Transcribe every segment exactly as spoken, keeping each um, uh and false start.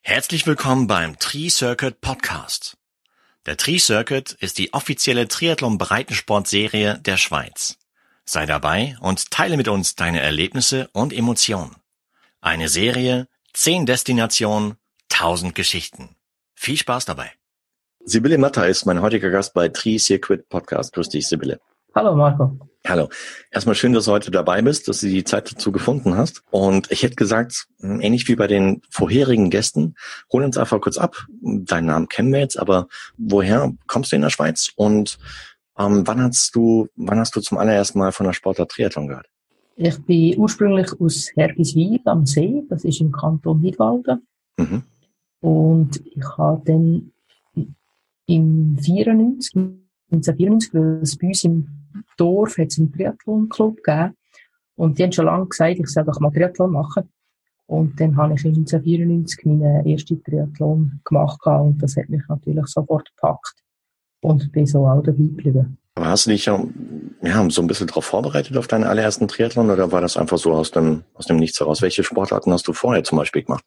Herzlich willkommen beim Tri-Circuit Podcast. Der Tri-Circuit ist die offizielle Triathlon-Breitensport-Serie der Schweiz. Sei dabei und teile mit uns deine Erlebnisse und Emotionen. Eine Serie, zehn Destinationen, tausend Geschichten. Viel Spaß dabei. Sibylle Matter ist mein heutiger Gast bei Tri-Circuit Podcast. Grüß dich, Sibylle. Hallo Marco. Hallo. Erstmal schön, dass du heute dabei bist, dass du die Zeit dazu gefunden hast. Und ich hätte gesagt, ähnlich wie bei den vorherigen Gästen, hol uns einfach kurz ab. Deinen Namen kennen wir jetzt, aber woher kommst du in der Schweiz? Und ähm, wann hast du, wann hast du zum allerersten Mal von der Sportart Triathlon gehört? Ich bin ursprünglich aus Hergiswil am See, das ist im Kanton Nidwalden. Mhm. Und ich habe dann im vierundneunzig, neunzehnhundertvierundneunzig, weil es bei uns im Dorf hat es einen Triathlon-Club gegeben. Und die haben schon lange gesagt, ich soll doch mal Triathlon machen. Und dann habe ich in neunzehnhundertvierundneunzig meinen ersten Triathlon gemacht und das hat mich natürlich sofort gepackt. Und bin so auch dabei geblieben. Aber hast du dich ja, ja so ein bisschen darauf vorbereitet auf deinen allerersten Triathlon oder war das einfach so aus dem, aus dem Nichts heraus? Welche Sportarten hast du vorher zum Beispiel gemacht?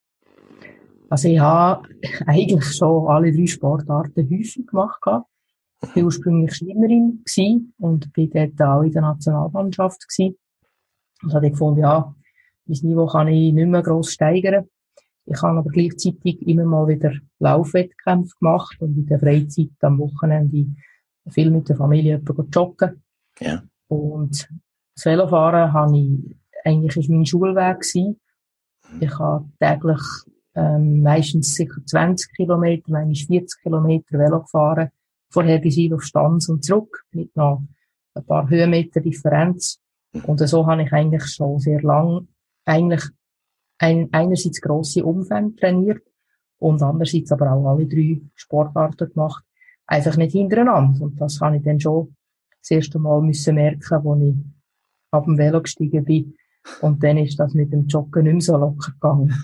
Also ich habe eigentlich schon alle drei Sportarten häufig gemacht. Ich war ursprünglich Schwimmerin und bin dort auch in der Nationalmannschaft gewesen. Also habe ich gefunden, ja, mein Niveau kann ich nicht mehr gross steigern. Ich habe aber gleichzeitig immer mal wieder Laufwettkämpfe gemacht und in der Freizeit am Wochenende viel mit der Familie joggen. Ja. Und das Velofahren habe ich, eigentlich ist mein Schulweg gewesen. Ich habe täglich ähm, meistens sicher zwanzig Kilometer, manchmal vierzig Kilometer Velo gefahren. Vorher bis auf Stanz und zurück, mit noch ein paar Höhenmeter Differenz. Und so habe ich eigentlich schon sehr lang eigentlich ein, einerseits grosse Umfänge trainiert und andererseits aber auch alle drei Sportarten gemacht. Einfach nicht hintereinander. Und das habe ich dann schon das erste Mal müssen merken, als ich ab dem Velo gestiegen bin. Und dann ist das mit dem Joggen nicht mehr so locker gegangen.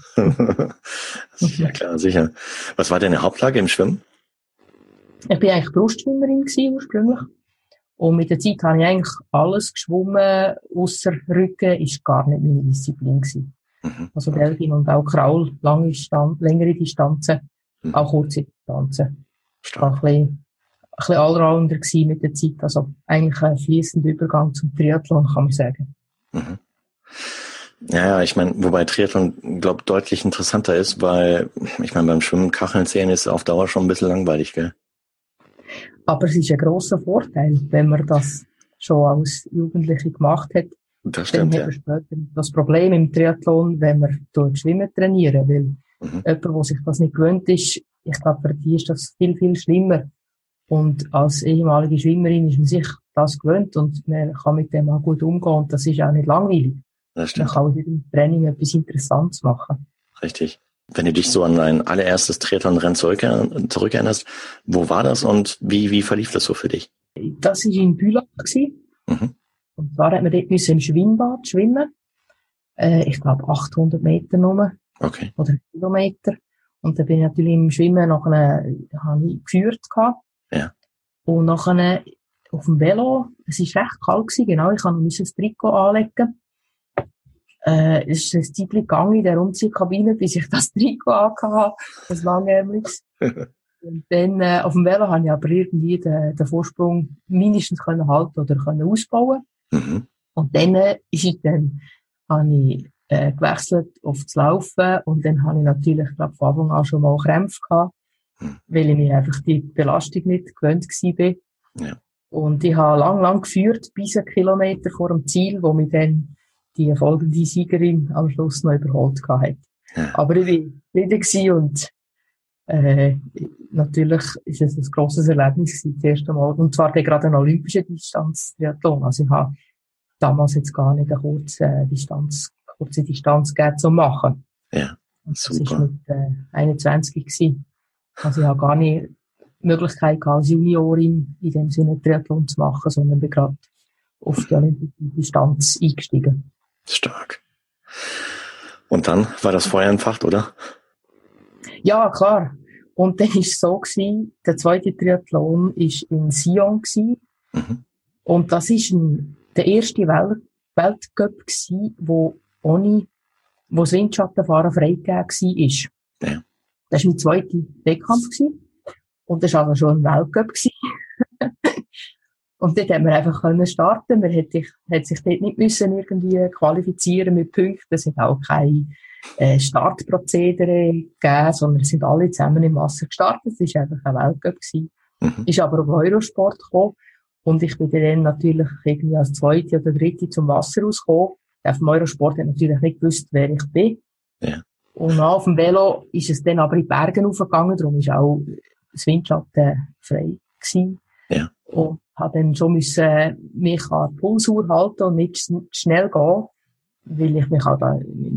Ja klar, sicher. Was war deine Hauptlage im Schwimmen? Ich bin eigentlich Brustschwimmerin gewesen, ursprünglich. Und mit der Zeit habe ich eigentlich alles geschwommen, ausser Rücken, ist gar nicht meine Disziplin gewesen. Mhm. Also Belgien und auch Kraul, lange Stand, längere Distanzen, mhm. auch kurze Distanzen. Ich war ein bisschen, ein bisschen allrounder gewesen mit der Zeit. Also eigentlich ein fließender Übergang zum Triathlon, kann man sagen. Mhm. Ja, ja, ich meine, wobei Triathlon, glaube deutlich interessanter ist, weil, ich meine, beim Schwimmen, Kacheln zählen ist auf Dauer schon ein bisschen langweilig, gell? Aber es ist ein grosser Vorteil, wenn man das schon als Jugendliche gemacht hat. Das stimmt, dann ja. hat man später das Problem im Triathlon, wenn man durch Schwimmen trainieren will. Mhm. Jemand, der sich das nicht gewöhnt ist, ich glaube, für die ist das viel, viel schlimmer. Und als ehemalige Schwimmerin ist man sich das gewöhnt und man kann mit dem auch gut umgehen und das ist auch nicht langweilig. Das stimmt. Man kann aus jedem Training etwas Interessantes machen. Richtig. Wenn du dich so an dein allererstes Triathlon-Rennen zurückerinnerst, wo war das und wie, wie verlief das so für dich? Das war in Bühlach. Mhm. Und zwar hat man dort müssen im Schwimmbad schwimmen. Äh, ich glaube achthundert Meter nur. Okay. Oder Kilometer. Und dann bin ich natürlich im Schwimmen nachher, habe ich geführt gehabt. Ja. Und nachher auf dem Velo, es war recht kalt gewesen, genau, ich musste ein Trikot anlegen. Äh, es ist ein Zeitchen gegangen in der Umziehkabine, bis ich das Trikot angehabt habe, das langärmliches. Und dann, äh, auf dem Velo habe ich aber irgendwie den, den Vorsprung mindestens können halten oder können ausbauen. Mhm. Und dann, äh, ist ich dann, habe ich, äh, gewechselt auf das Laufen und dann habe ich natürlich, glaube von Anfang an schon mal Krämpfe gehabt, mhm. weil ich mir einfach die Belastung nicht gewöhnt gewesen bin. Ja. Und ich habe lang, lang geführt, bis einen Kilometer vor dem Ziel, wo mich dann die folgende Siegerin am Schluss noch überholt hat. Ja. Aber ich war wieder gewesen und äh, natürlich ist es ein grosses Erlebnis gewesen, das erste Mal. Und zwar gerade eine olympische Distanz Triathlon. Also ich habe damals jetzt gar nicht eine kurze äh, Distanz, kurze Distanz gegeben zu machen. Ja, super. Das war mit äh, einundzwanzig gewesen. Also ich habe gar nicht die Möglichkeit gehabt, als Juniorin in dem Sinne Triathlon zu machen, sondern bin gerade auf die olympische Distanz eingestiegen. Stark. Und dann war das Feuer entfacht, oder? Ja, klar. Und dann war es so gewesen, der zweite Triathlon war in Sion gewesen. Mhm. Und das war ein, der erste Welt, Weltcup gewesen, wo ohne, wo das Windschattenfahren freigegeben war. Ja. Das war mein zweiter Wettkampf gewesen. Und das war also schon ein Weltcup gewesen. Und dort haben wir einfach können starten. Man hätte, hat sich dort nicht müssen irgendwie qualifizieren mit Punkten. Es hat auch keine äh, Startprozedere gegeben, sondern es sind alle zusammen im Wasser gestartet. Es war einfach ein Weltcup gewesen. Mhm. Ist aber auf Eurosport gekommen. Und ich bin dann natürlich irgendwie als Zweite oder Dritte zum Wasser rausgekommen. Auf dem Eurosport hat natürlich nicht gewusst, wer ich bin. Ja. Und auf dem Velo ist es dann aber in die Berge hochgegangen. Darum war auch das Windschatten frei gewesen. Ja. Und habe dann schon müssen mich an die Pulsuhr halten und nicht schnell gehen, weil ich mich auch da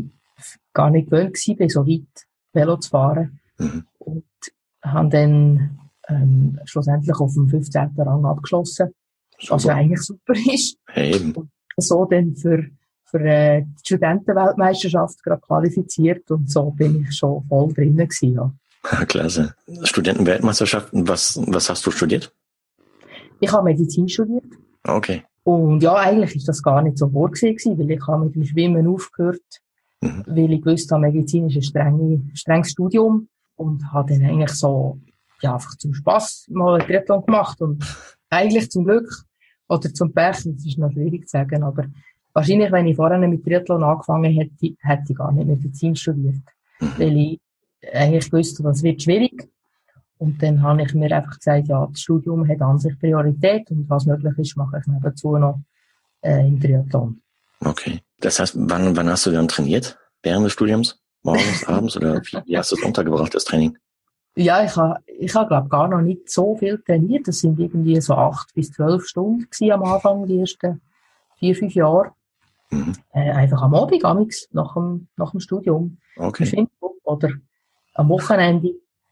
gar nicht gewöhnt war, so weit Velo zu fahren. Mhm. Und habe dann ähm, schlussendlich auf dem fünfzehnten Rang abgeschlossen, super. Was ja eigentlich super ist. Eben. Und so dann für, für äh, die Studentenweltmeisterschaft gerade qualifiziert und so bin ich schon voll drinnen gewesen. Ja. Klasse. Studentenweltmeisterschaften, was, was hast du studiert? Ich habe Medizin studiert. Okay. Und ja, eigentlich ist das gar nicht so vorgesehen gewesen, weil ich habe mit dem Schwimmen aufgehört, mhm. weil ich wusste, Medizin ist ein strenge, strenges Studium und habe dann eigentlich so, ja, einfach zum Spass mal ein Triathlon gemacht und eigentlich zum Glück oder zum Pech, das ist noch schwierig zu sagen, aber wahrscheinlich, wenn ich vorher mit Triathlon angefangen hätte, hätte ich gar nicht Medizin studiert, mhm. weil ich eigentlich wusste, das wird schwierig. Und dann habe ich mir einfach gesagt, ja, das Studium hat an sich Priorität und was möglich ist, mache ich nebenzu noch äh, im Triathlon. Okay. Das heißt, wann, wann hast du dann trainiert? Während des Studiums? Morgens, abends oder wie, wie hast du es untergebracht, das Training? Ja, ich habe, ich habe, glaube gar noch nicht so viel trainiert. Das sind irgendwie so acht bis zwölf Stunden gewesen am Anfang, die ersten vier, fünf Jahre. Mhm. Äh, einfach am Abend, amigs, nach dem, nach dem Studium. Okay. Oder am Wochenende.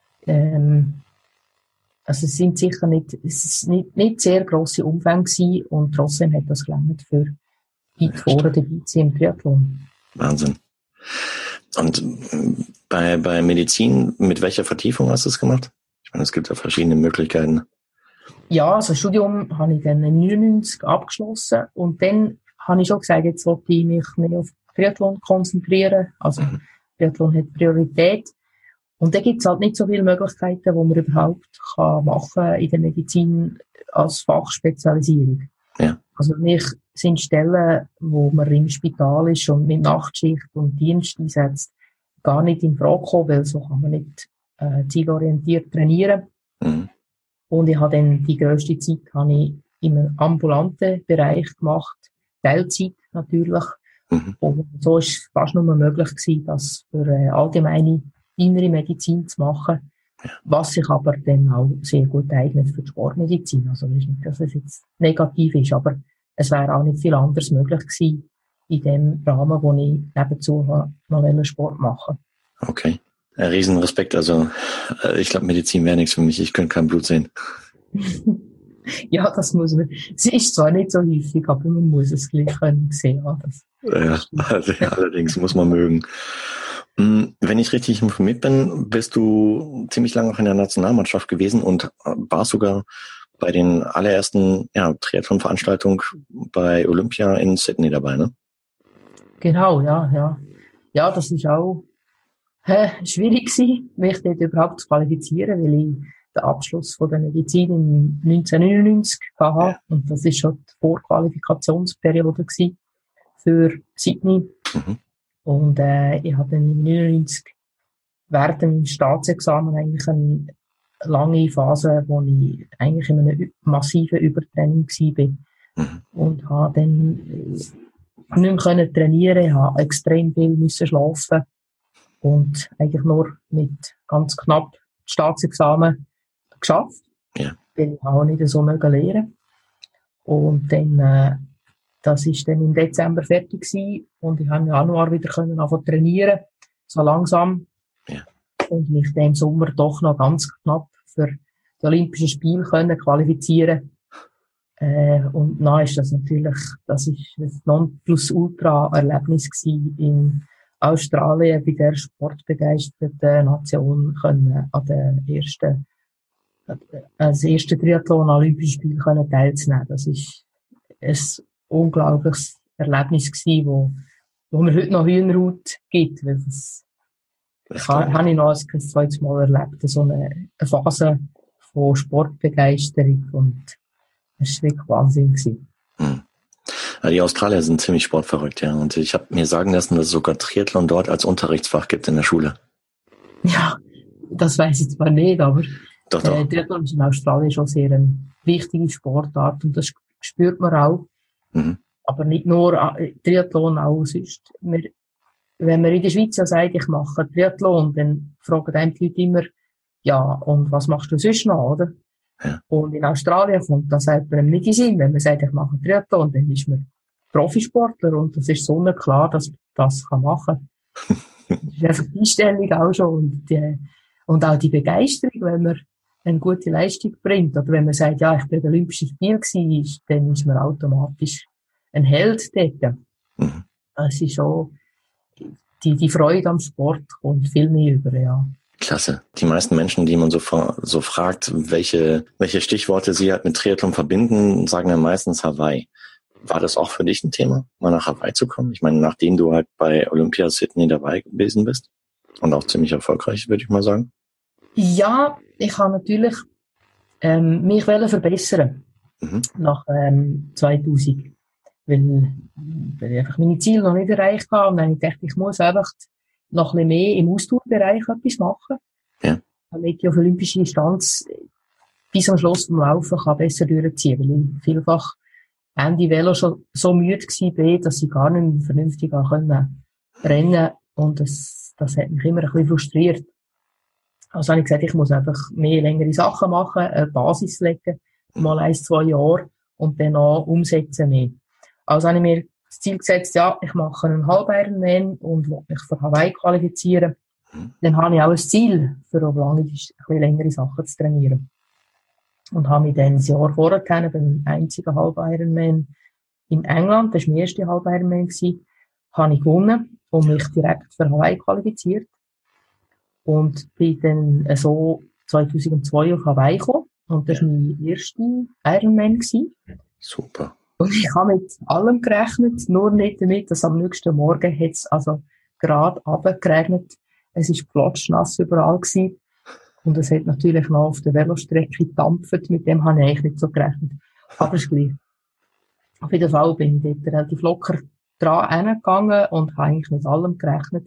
Ähm, also es sind sicher nicht, es ist nicht, nicht sehr grosse Umfänge gewesen und trotzdem hat das gelangt für weit vorne dabei zu sein im Triathlon. Wahnsinn. Und bei, bei Medizin, mit welcher Vertiefung hast du es gemacht? Ich meine, es gibt ja verschiedene Möglichkeiten. Ja, also das Studium habe ich dann neunundneunzig abgeschlossen und dann habe ich schon gesagt, jetzt wollte ich mich mehr auf Triathlon konzentrieren. Also mhm. Triathlon hat Priorität. Und da gibt's halt nicht so viele Möglichkeiten, die man überhaupt kann machen in der Medizin als Fachspezialisierung. Ja. Also für mich sind Stellen, wo man im Spital ist und mit Nachtschicht und Dienst einsetzt, gar nicht in Frage kommen, weil so kann man nicht äh, zielorientiert trainieren. Mhm. Und ich habe dann die grösste Zeit habe ich im ambulanten Bereich gemacht, Teilzeit natürlich. Mhm. Und so ist es fast nur möglich gewesen, das für äh, allgemeine innere Medizin zu machen, ja. Was sich aber dann auch sehr gut eignet für die Sportmedizin. Also das ist nicht, dass es jetzt negativ ist, aber es wäre auch nicht viel anderes möglich gewesen in dem Rahmen, wo ich nebenzu noch Sport mache. Okay. Ein Riesenrespekt. Also ich glaube, Medizin wäre nichts für mich. Ich könnte kein Blut sehen. Ja, das muss man. Es ist zwar nicht so häufig, aber man muss es gleich können sehen. Das ja, also, allerdings muss man mögen. Wenn ich richtig informiert bin, bist du ziemlich lange auch in der Nationalmannschaft gewesen und warst sogar bei den allerersten ja, Triathlon-Veranstaltungen bei Olympia in Sydney dabei, ne? Genau, ja, ja. Ja, das ist auch äh, schwierig gewesen, mich dort überhaupt zu qualifizieren, weil ich den Abschluss von der Medizin in neunzehnhundertneunundneunzig hatte. Ja. Und das ist schon die Vorqualifikationsperiode gewesen für Sydney. Mhm. Und äh, ich habe dann im neunundneunzig während dem Staatsexamen eigentlich eine lange Phase, wo ich eigentlich in einem massiven Übertraining war. Mhm. Und habe dann nicht mehr können trainieren, habe extrem viel müssen schlafen und eigentlich nur mit ganz knapp das Staatsexamen geschafft. Ja. Weil ich auch nicht so lernen mögen. Und dann äh, das ist dann im Dezember fertig gewesen und ich habe im Januar wieder können anfangen trainieren, so langsam. Ja. Und mich dann im Sommer doch noch ganz knapp für die Olympischen Spiele können qualifizieren. Äh, und dann ist das natürlich, das ist ein Nonplusultra-Erlebnis gewesen in Australien bei der sportbegeisterten Nation können an der ersten, als erste Triathlon an Olympischen Spielen können teilzunehmen. Das ist ein unglaubliches Erlebnis gewesen, wo, wo mir heute noch Hühnerhaut gibt, weil das Ich habe, habe ich noch ein zweites Mal erlebt, so eine, eine Phase von Sportbegeisterung, und es war wirklich Wahnsinn gewesen. Hm. Die Australier sind ziemlich sportverrückt, ja. Und ich habe mir sagen lassen, dass es sogar Triathlon dort als Unterrichtsfach gibt in der Schule. Ja, das weiss ich zwar nicht, aber Doch, doch. Äh, Triathlon ist in Australien schon sehr eine wichtige Sportart, und das spürt man auch. Mhm. Aber nicht nur äh, Triathlon, auch sonst. Wir, wenn man in der Schweiz ja sagt, ich mache Triathlon, dann fragen einem die Leute immer, ja, und was machst du sonst noch, oder? Ja. Und in Australien kommt das einem nicht in den Sinn. Wenn man sagt, ich mache Triathlon, dann ist man Profisportler, und das ist so klar, dass man das machen kann. Das ist einfach die Einstellung auch schon, und, die, und auch die Begeisterung, wenn man eine gute Leistung bringt, oder wenn man sagt, ja, ich bin bei den Olympischen Spielen gewesen, dann ist man automatisch ein Held dort. Mhm. Das ist schon, die, die Freude am Sport kommt viel mehr über, ja. Klasse. Die meisten Menschen, die man so, so fragt, welche, welche Stichworte sie halt mit Triathlon verbinden, sagen dann meistens Hawaii. War das auch für dich ein Thema, mal nach Hawaii zu kommen? Ich meine, nachdem du halt bei Olympia Sydney dabei gewesen bist und auch ziemlich erfolgreich, würde ich mal sagen. Ja, ich habe natürlich ähm, mich verbessern mhm. nach ähm, zweitausend, weil, weil ich einfach meine Ziele noch nicht erreicht habe, und dann habe ich gedacht, ich muss einfach noch ein bisschen mehr im Ausdauerbereich etwas machen, ja. damit ich auf olympische Distanz bis am Schluss vom Laufen kann besser durchziehen, weil ich vielfach Ende Velo schon so müde war, dass ich gar nicht mehr vernünftig rennen konnte, und das, das hat mich immer ein bisschen frustriert. Also habe ich gesagt, ich muss einfach mehr längere Sachen machen, eine Basis legen, mal ein, zwei Jahre, und dann auch umsetzen mehr. Also habe ich mir das Ziel gesetzt, ja, ich mache einen Halb-Ironman und will mich für Hawaii qualifizieren. Mhm. Dann habe ich auch ein Ziel, für auf lange, ein bisschen längere Sachen zu trainieren. Und habe mich dann ein Jahr vorher beim einzigen Halb-Ironman in England, das war mein erster Halb-Ironman, habe ich gewonnen und mich direkt für Hawaii qualifiziert. Und bin dann so zweitausendzwei auf Hawaii gekommen. Und das war mein erster Ironman gewesen. Super. Und ich habe mit allem gerechnet, nur nicht damit, dass am nächsten Morgen hat es also gerade runtergeregnet. Es war plotschnass überall gewesen. Und es hat natürlich noch auf der Velostrecke gedampft. Mit dem habe ich eigentlich nicht so gerechnet. Aber es ist gleich. Auf jeden Fall bin ich dort relativ locker dran hingegangen und habe eigentlich mit allem gerechnet.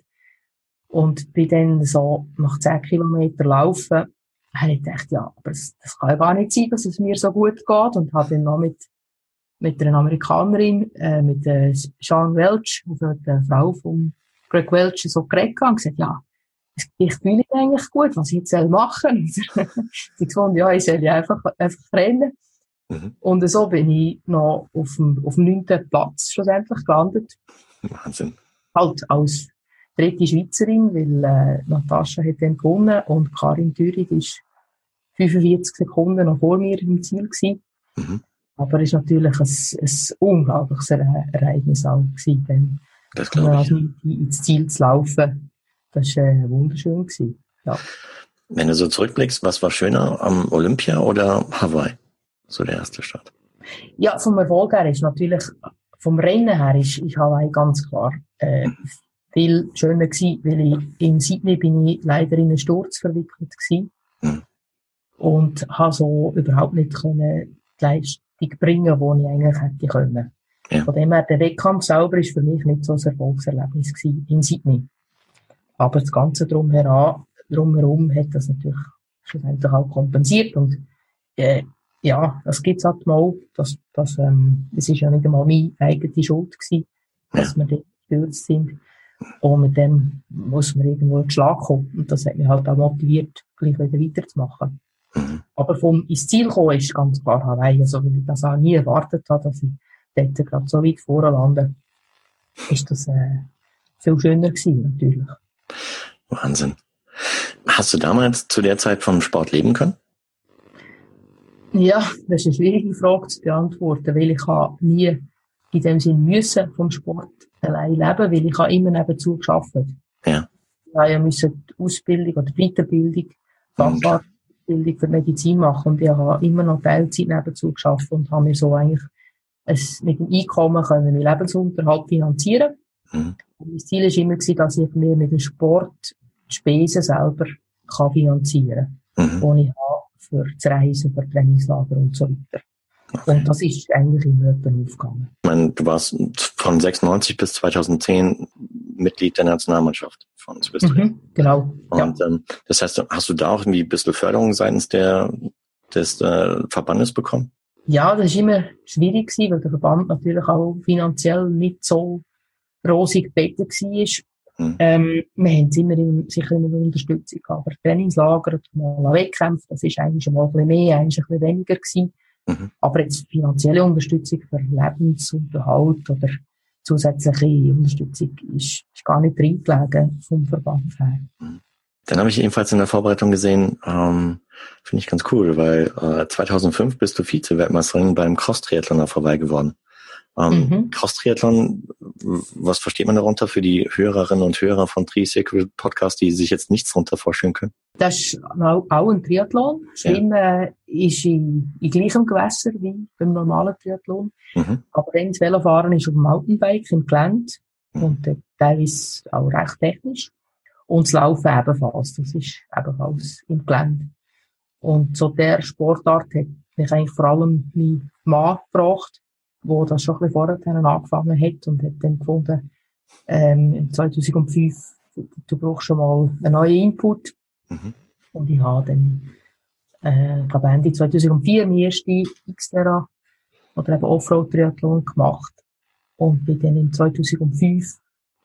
Und bin dann so nach zehn Kilometern laufen, habe ich gedacht, ja, aber das, das kann ja gar nicht sein, dass es mir so gut geht. Und habe dann noch mit, mit einer Amerikanerin, äh, mit äh, Sean Welch, also der Frau von Greg Welch, so geredet und gesagt, ja, ich fühle mich eigentlich gut, was ich jetzt machen soll. Sie gefunden, ja, ich soll ja einfach, einfach rennen. Mhm. Und so bin ich noch auf dem, auf dem neunten Platz schlussendlich gelandet. Wahnsinn. Halt als dritte Schweizerin, weil äh, Natascha hat dann gewonnen und Karin Thürig ist fünfundvierzig Sekunden noch vor mir im Ziel gewesen. Mhm. Aber es war natürlich ein, ein unglaubliches Ereignis auch gewesen, dann das glaube ich. Also ins Ziel zu laufen. Das war äh, wunderschön gewesen. Ja. Wenn du so zurückblickst, was war schöner, am Olympia oder Hawaii? So der erste Start. Ja, vom Erfolg her ist natürlich, vom Rennen her ist, ist Hawaii ganz klar äh, viel schöner gewesen, weil ich in Sydney bin ich leider in einen Sturz verwickelt gewesen. Hm. Und habe so überhaupt nicht können die Leistung bringen, die ich eigentlich hätte können. Ja. Von dem her, der Wettkampf selber ist für mich nicht so ein Erfolgserlebnis gewesen in Sydney. Aber das Ganze drumherum, drumherum hat das natürlich schlussendlich auch kompensiert. Und äh, ja, das gibt's halt mal. Das, das, ähm, das ist ja nicht einmal meine eigene Schuld gewesen, dass ja. wir dort gestürzt sind. Und mit dem muss man irgendwo in den Schlag kommen. Und das hat mich halt auch motiviert, gleich wieder weiterzumachen. Mhm. Aber vom ins Ziel kommen ist ganz klar Hawaii. Also, weil ich das auch nie erwartet habe, dass ich dort gerade so weit vorne lande, ist das äh, viel schöner gewesen, natürlich. Wahnsinn. Hast du damals zu der Zeit vom Sport leben können? Ja, das ist eine schwierige Frage zu beantworten, weil ich habe nie in dem Sinn müssen vom Sport allein leben, weil ich habe immer nebenzu gearbeitet. Ja. Ich habe ja müssen die Ausbildung oder die Weiterbildung, Facharztbildung für Medizin machen und ich habe immer noch Teilzeit nebenzu gearbeitet und habe mir so eigentlich es mit dem Einkommen können meinen Lebensunterhalt finanzieren. Mhm. Und mein Ziel war immer, dass ich mir mit dem Sport die Spesen selber kann finanzieren kann, Mhm. die ich habe für das Reisen, für Trainingslager und so weiter. Okay. Und das ist eigentlich immer jemand aufgegangen. Ich meine, du warst von sechsundneunzig bis zweitauszehn Mitglied der Nationalmannschaft von Swiss Trail. Mhm, genau. Und Ja. ähm, das heißt, hast du da auch irgendwie ein bisschen Förderung seitens der, des äh, Verbandes bekommen? ja, das war immer schwierig gewesen, weil der Verband natürlich auch finanziell nicht so rosig gebettet war. Hm. Ähm, wir haben immer in, sicher immer Unterstützung gehabt. Aber Trainingslager oder mal Wettkämpfe, das ist eigentlich mal ein bisschen mehr, eigentlich ein bisschen weniger gewesen. Mhm. Aber jetzt finanzielle Unterstützung für Lebensunterhalt oder zusätzliche Unterstützung ist, ist gar nicht reingelegen vom Verband her. Dann habe ich ebenfalls in der Vorbereitung gesehen, ähm, finde ich ganz cool, weil äh, zweitausendfünf bist du Vize-Weltmeisterin beim Cross-Triathloner vorbei geworden. Ähm, Mhm. Cross-Triathlon, was versteht man darunter für die Hörerinnen und Hörer von Tri-Circuit Podcast, die sich jetzt nichts darunter vorstellen können? Das ist auch auch ein Triathlon. Schwimmen ja. ist in, in gleichem Gewässer wie beim normalen Triathlon. Mhm. Aber dann das Velofahren ist auf dem Mountainbike im Gelände. Mhm. Und äh, teilweise auch recht technisch. Und das Laufen ebenfalls. Das ist ebenfalls im Gelände. Und so der Sportart hat mich eigentlich vor allem mein Mann gebracht, wo das schon ein bisschen vorher angefangen hat und hat dann gefunden, ähm, in zweitausendfünf, du brauchst schon mal einen neuen Input. Mhm. Und ich habe dann, äh, ich glaube Ende zweitausendvier mein ersten Xterra oder eben Offroad-Triathlon gemacht. Und bin dann im zweitausendfünf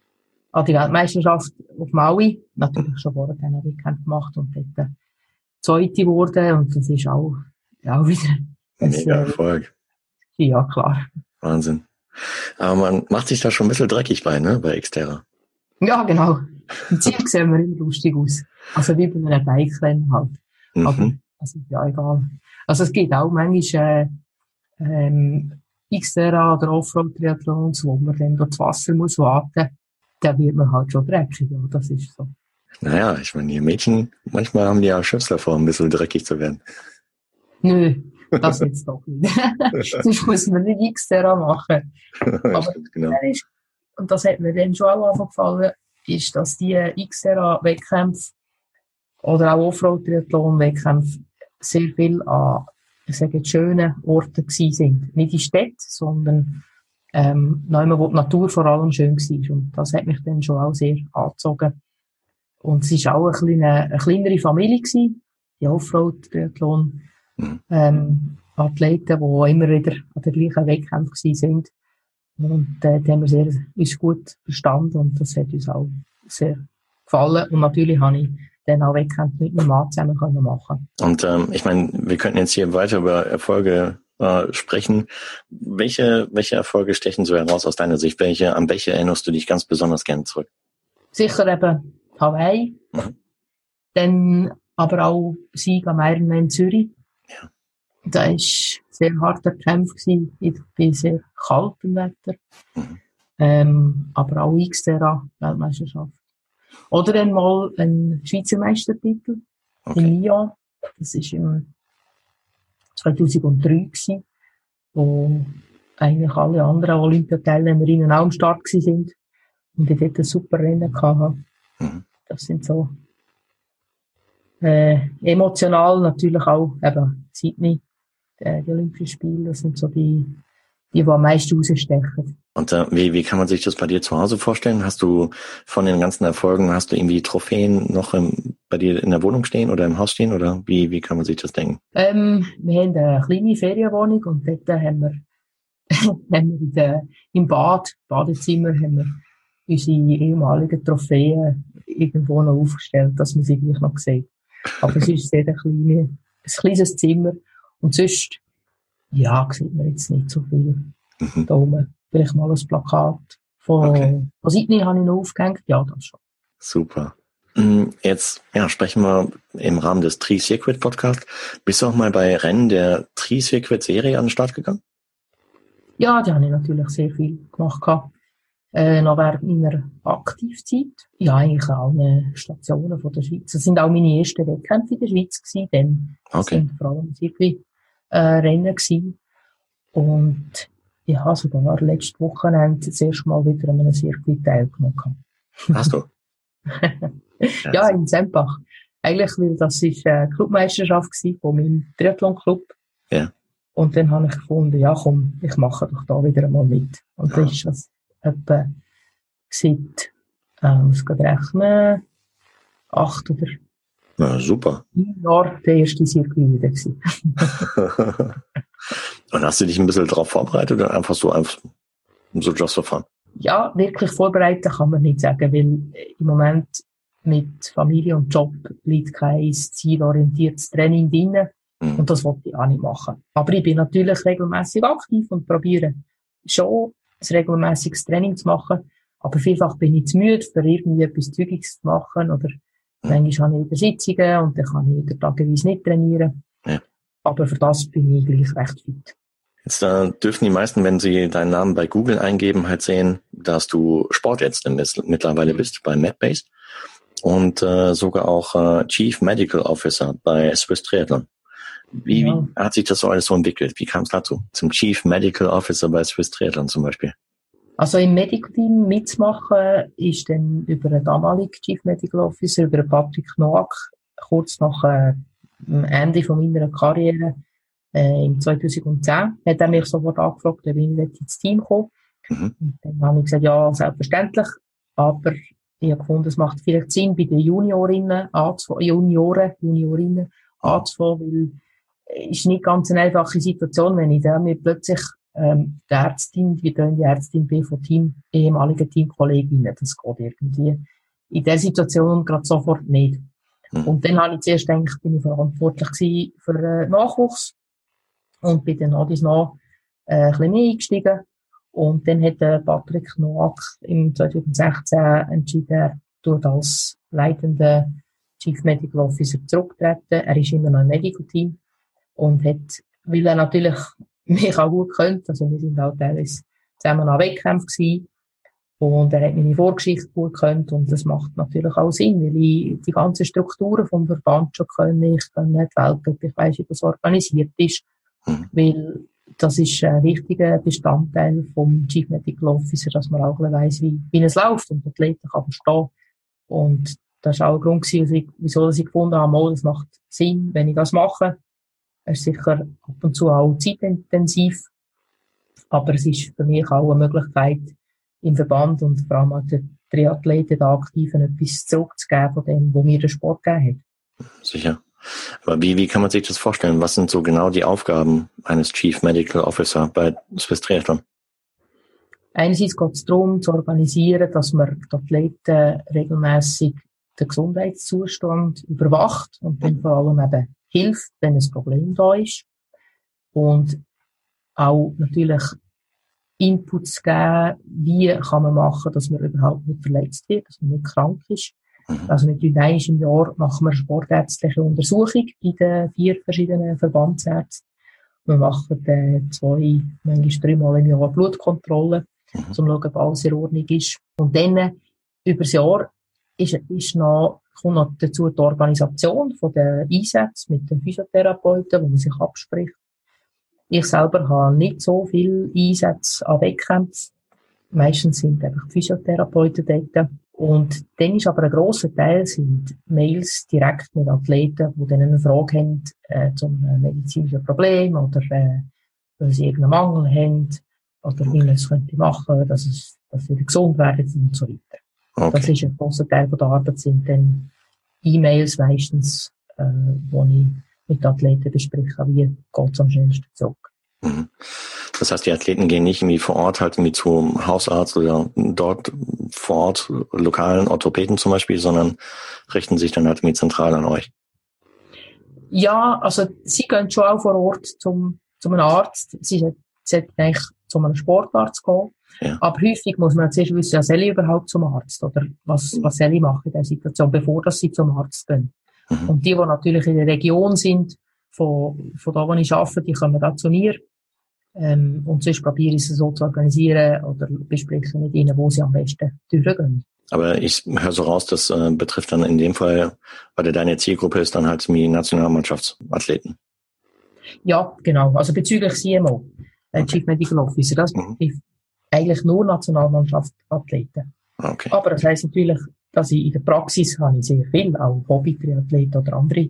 an die Weltmeisterschaft auf Maui, natürlich schon vorher einen Weekend gemacht und dort Zweite wurde. Und das ist auch, auch wieder ein, Mega äh, Erfolg. ja, klar. Wahnsinn. Aber man macht sich da schon ein bisschen dreckig bei, ne, bei Xterra. Ja, genau. Im Ziel sehen wir immer lustig aus. Also wie bei einem Bike-Rennen halt. Mhm. Aber, also, ja, egal. Also es gibt auch manchmal, äh, ähm, Xterra oder Offroad-Triathlons, wo man dann durchs Wasser muss warten. Da wird man halt schon dreckig, ja, das ist so. Naja, ich meine, die Mädchen, manchmal haben die ja Schiss davor, ein bisschen dreckig zu werden. Nö, das jetzt doch nicht. Sonst muss man nicht Xterra machen. Aber Stimmt, genau. der ist, und das hat mir dann schon auch angefallen, ist, dass die Xterra-Wettkämpfe oder auch Offroad-Triathlon-Wettkämpfe sehr viel an, ich sage jetzt, schönen Orten gewesen sind. Nicht in Städten, sondern ähm, noch wo die Natur vor allem schön war. Und das hat mich dann schon auch sehr angezogen. Und es war auch eine, kleine, eine kleinere Familie gewesen, die Offroad-Triathlon, Mhm. ähm, Athleten, die immer wieder an den gleichen Wettkämpfen gewesen sind. Und äh, da haben wir sehr, uns gut verstanden und das hat uns auch sehr gefallen. Und natürlich habe ich dann auch Wettkämpfe mit meinem Mann zusammen können machen. Und ähm, ich meine, wir könnten jetzt hier weiter über Erfolge äh, sprechen. Welche, welche Erfolge stechen so heraus aus deiner Sicht? Welche, an welche erinnerst du dich ganz besonders gerne zurück? Sicher eben Hawaii, Mhm. dann aber auch Sieg am Ironman Zürich. Ja. Da war sehr harter Kampf gewesen, bei sehr kaltem Wetter. Mhm. Ähm, aber auch Xterra Weltmeisterschaft. Oder dann mal ein Schweizer Meistertitel Okay. in Lyon. Das war im zweitausenddrei gewesen, wo eigentlich alle anderen Olympiateilnehmerinnen auch am Start gewesen sind. Und ich dort ein super Rennen hatte. Mhm. Das sind so, äh, emotional natürlich auch, eben, Sydney, äh, die Olympischen Spiele, das sind so die, die, die am meisten rausstechen. Und äh, wie, wie kann man sich das bei dir zu Hause vorstellen? Hast du von den ganzen Erfolgen, hast du irgendwie Trophäen noch im, bei dir in der Wohnung stehen oder im Haus stehen? Oder wie, wie kann man sich das denken? Ähm, wir haben eine kleine Ferienwohnung und dort haben wir, haben wir in der, im Bad, Badezimmer, haben wir unsere ehemaligen Trophäen irgendwo noch aufgestellt, dass man sie gleich noch sieht. Aber es ist sehr ein, kleine, ein kleines Zimmer. Und sonst, ja, sieht man jetzt nicht so viel. Mhm. Da oben vielleicht mal ein Plakat von, Okay. von Sydney habe ich noch aufgehängt. Ja, das schon. Super. Mm, Jetzt ja, sprechen wir im Rahmen des Tri-Circuit Podcast. Bist du auch mal bei Rennen der Tri-Circuit Serie an den Start gegangen? Ja, da habe ich natürlich sehr viel gemacht. gehabt. Äh, noch während meiner Aktivzeit. Ja, eigentlich auch alle Stationen von der Schweiz. Das sind auch meine ersten Wettkämpfe in der Schweiz gewesen. Dann Okay. sind vor allem Circuit äh, Rennen gewesen. Und ich habe sogar letztes Wochenende das erste Mal wieder an einem Circuit teilgenommen. Hast du? Ja, ja in Sempach. Eigentlich, weil das ist eine Clubmeisterschaft gewesen von meinem Triathlon-Club. Ja. Und dann habe ich gefunden, ja komm, ich mache doch da wieder einmal mit. Und ja. Das ist das etwa seit, äh, muss ich gerade rechnen, acht oder ja, super. neun Jahre der erste Circuit wieder gewesen. Und hast du dich ein bisschen darauf vorbereitet oder einfach so, einfach so just for fun? Ja, wirklich vorbereiten kann man nicht sagen, weil im Moment mit Familie und Job liegt kein zielorientiertes Training drin. Mhm. Und das wollte ich auch nicht machen. Aber ich bin natürlich regelmäßig aktiv und probiere schon ein regelmäßiges Training zu machen. Aber vielfach bin ich zu müde, für irgendwie etwas Zügiges zu machen. Oder mhm. manchmal habe ich wieder Sitzungen und dann kann ich wieder tageweise nicht trainieren. Ja. Aber für das bin ich gleich recht fit. Jetzt äh, dürfen die meisten, wenn sie deinen Namen bei Google eingeben, halt sehen, dass du Sportärztin mittlerweile bist bei Medbase und äh, sogar auch äh, Chief Medical Officer bei Swiss Triathlon. Wie, ja. wie hat sich das so alles so entwickelt? Wie kam es dazu? Zum Chief Medical Officer bei Swiss Triathlon zum Beispiel? Also im Medical Team mitzumachen, ist dann über einen damaligen Chief Medical Officer, über Patrick Noack, kurz nach äh, dem Ende von meiner Karriere, Äh, im zweitausendzehn hat er mich sofort angefragt, ob ich ins Team komme. Mhm. Und dann habe ich gesagt, ja, selbstverständlich. Aber ich habe gefunden, es macht vielleicht Sinn, bei den Juniorinnen anzufangen, Junioren, Juniorinnen anzufangen, weil es ist nicht ganz eine einfache Situation, wenn ich dann mir plötzlich ähm, die Ärztin, wie dann die Ärztin bin von Team, ehemaligen Teamkolleginnen, das geht irgendwie in der Situation gerade sofort nicht. Mhm. Und dann habe ich zuerst gedacht, bin ich verantwortlich gewesen für äh, Nachwuchs. Und bin dann nach noch äh, ein bisschen mehr eingestiegen. Und dann hat äh, Patrick Noack im zweitausendsechzehn entschieden, er tut als leitender Chief Medical Officer zurücktreten. Er ist immer noch im Medical Team und hat, weil er natürlich mich auch gut kennt, also wir sind auch teilweise zusammen an Wettkämpfen gewesen. Und er hat meine Vorgeschichte gut gekannt und das macht natürlich auch Sinn, weil ich die ganzen Strukturen vom Verband schon kenne, ich kenne die Welt, ich weiss, wie das organisiert ist. Mhm. Weil das ist ein wichtiger Bestandteil vom Chief Medical Officer, dass man auch weiss, wie, wie es läuft und die Athleten kann verstehen. Und das war auch ein Grund, wieso ich gefunden habe, mal, das macht Sinn, wenn ich das mache. Es ist sicher ab und zu auch zeitintensiv, aber es ist für mich auch eine Möglichkeit, im Verband und vor allem auch den Triathleten, den Aktiven, etwas zurückzugeben von dem, was mir der Sport gegeben hat. Sicher. Aber wie, wie kann man sich das vorstellen? Was sind so genau die Aufgaben eines Chief Medical Officer bei Swiss Triathlon? Einerseits geht es darum, zu organisieren, dass man die Athleten regelmässig den Gesundheitszustand überwacht und dann vor allem eben hilft, wenn ein Problem da ist. Und auch natürlich Inputs geben, wie kann man machen, dass man überhaupt nicht verletzt wird, dass man nicht krank ist. Also mit einmal im Jahr machen wir sportärztliche Untersuchung bei den vier verschiedenen Verbandsärzten. Wir machen äh, zwei, manchmal dreimal im Jahr Blutkontrollen, um zu schauen, ob alles in Ordnung ist. Und dann, äh, über das Jahr, ist, ist noch, kommt noch dazu die Organisation von den Einsätzen mit den Physiotherapeuten, wo man sich abspricht. Ich selber habe nicht so viele Einsätze an Wettkämpfen. Meistens sind einfach die Physiotherapeuten dort. Und dann ist aber ein grosser Teil sind Mails direkt mit Athleten, die dann eine Frage haben äh, zum äh, medizinischen Problem oder äh, weil sie irgendeinen Mangel haben oder okay. wie man es könnte machen, dass, es, dass sie wieder gesund werden und so weiter. Okay. Das ist ein grosser Teil von der Arbeit, sind dann E-Mails meistens, äh, wo ich mit Athleten bespreche, wie geht es am schnellsten zurück. Mhm. Das heißt, die Athleten gehen nicht irgendwie vor Ort halt irgendwie zum Hausarzt oder dort vor Ort lokalen Orthopäden zum Beispiel, sondern richten sich dann halt irgendwie zentral an euch. Ja, also sie gehen schon auch vor Ort zum, zum einem Arzt. Sie sollten eigentlich zu einem Sportarzt gehen. Ja. Aber häufig muss man zuerst wissen, ja, soll ich überhaupt zum Arzt? Oder was, was soll ich machen in der Situation, bevor dass sie zum Arzt gehen? Mhm. Und die, die natürlich in der Region sind, von, von da, wo ich arbeite, die kommen da zu mir. Ähm, und sonst probiere ich es so zu organisieren oder bespreche mit ihnen, wo sie am besten durchgehen. Aber ich höre so raus, das äh, betrifft dann in dem Fall, weil deine Zielgruppe ist dann halt die Nationalmannschaftsathleten. Ja, genau. Also bezüglich C M O, äh, okay. Chief Medical Officer, das betrifft mhm. eigentlich nur Nationalmannschaftsathleten. Okay. Aber das heisst natürlich, dass ich in der Praxis habe ich sehr viel, auch Hobby-Triathleten oder andere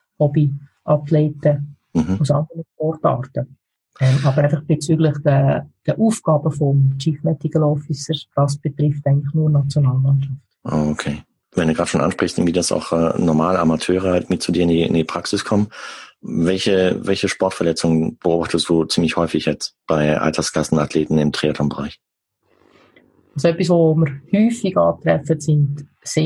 Hobbyathleten mhm. aus anderen Sportarten. Ähm, aber einfach bezüglich der, der Aufgaben vom Chief Medical Officer, das betrifft eigentlich nur Nationalmannschaft. Oh, okay. Wenn du gerade schon ansprichst, wie das auch äh, normale Amateure halt mit zu dir in die, in die Praxis kommen, welche, welche Sportverletzungen beobachtest du ziemlich häufig jetzt bei Altersklassenathleten im Triathlon-Bereich? Also etwas, wo wir häufig antreffen, sind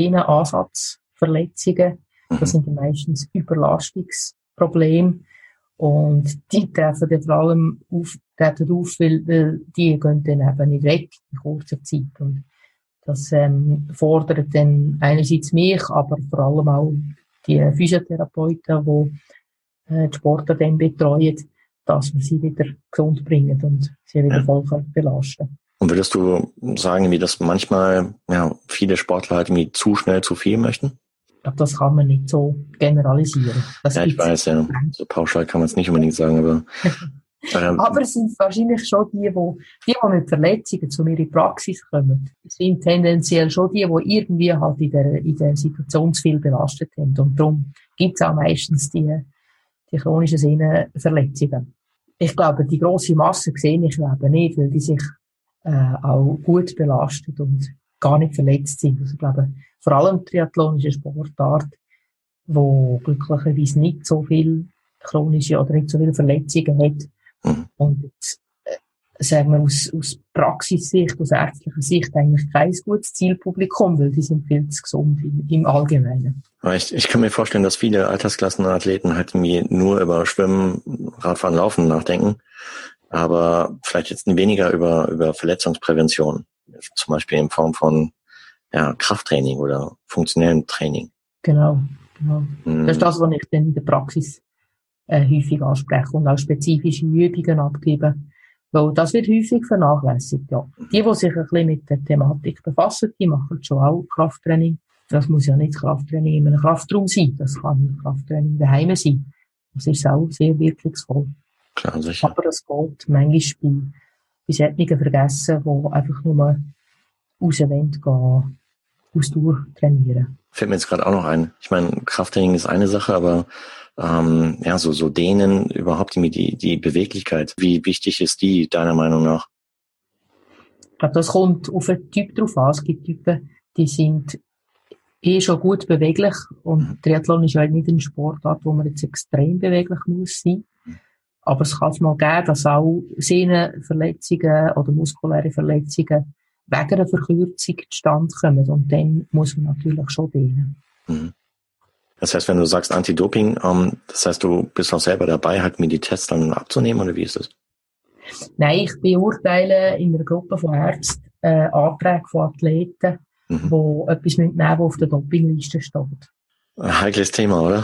Sehnenansatzverletzungen. Das mhm. sind meistens Überlastungsprobleme. Und die treffen dann vor allem auf, treten auf, weil, weil die gehen dann eben nicht weg in kurzer Zeit. Und das ähm, fordert dann einerseits mich, aber vor allem auch die Physiotherapeuten, die äh, die Sportler dann betreuen, dass wir sie wieder gesund bringen und sie wieder ja. voll belasten. Und würdest du sagen, wie das manchmal ja viele Sportler halt irgendwie zu schnell zu viel möchten? Ich glaube, das kann man nicht so generalisieren. Das ja, ich weiß, ja. So pauschal kann man es nicht unbedingt sagen, aber... ähm, aber es sind wahrscheinlich schon die, die, die, die mit Verletzungen zu mir in die Praxis kommen, sind tendenziell schon die, die irgendwie halt in der, in der Situation zu viel belastet sind. Und darum gibt es auch meistens die, die chronischen Sehnenverletzungen. Ich glaube, die grosse Masse sehe ich eben nicht, weil die sich äh, auch gut belastet und gar nicht verletzt sind. Also ich glaube, vor allem Triathlon ist eine Sportart, wo glücklicherweise nicht so viel chronische oder nicht so viele Verletzungen hat. Mhm. Und jetzt, äh, sagen wir aus, aus Praxissicht, aus ärztlicher Sicht eigentlich kein gutes Zielpublikum, weil die sind viel zu gesund im, im Allgemeinen. Ich, ich kann mir vorstellen, dass viele Altersklassenathleten halt nur über Schwimmen, Radfahren, Laufen nachdenken, aber vielleicht jetzt weniger über, über Verletzungsprävention, zum Beispiel in Form von ja, Krafttraining oder funktionellem Training. Genau, genau. Mhm. Das ist das, was ich dann in der Praxis äh, häufig anspreche und auch spezifische Übungen abgebe, weil das wird häufig vernachlässigt. Ja. Die, die sich ein bisschen mit der Thematik befassen, die machen schon auch Krafttraining. Das muss ja nicht Krafttraining in einem Kraftraum sein, das kann Krafttraining daheim sein. Das ist auch sehr wirkungsvoll. Klar, sicher. Aber das geht manchmal bei, bei solchen vergessen, die einfach nur raus wollen, gehen, Ausdauer trainieren. Fällt mir jetzt gerade auch noch ein. Ich meine, Krafttraining ist eine Sache, aber ähm, ja, so so Dehnen, überhaupt die, die die Beweglichkeit. Wie wichtig ist die deiner Meinung nach? Ich glaube, das kommt auf den Typ drauf an. Es gibt Typen, die sind eh schon gut beweglich und Triathlon ist ja nicht eine Sportart, wo man jetzt extrem beweglich muss sein. Aber es kann es mal geben, dass auch Sehnenverletzungen oder muskuläre Verletzungen wegen einer Verkürzung zustande kommen. Und dann muss man natürlich schon dehnen. Mhm. Das heißt, wenn du sagst Anti-Doping, ähm, das heißt, du bist auch selber dabei, halt mir die Tests dann abzunehmen, oder wie ist das? Nein, ich beurteile in einer Gruppe von Ärzten äh, Anträge von Athleten, mhm. die etwas mitnehmen, was auf der Dopingliste steht. Ein heikles Thema, oder?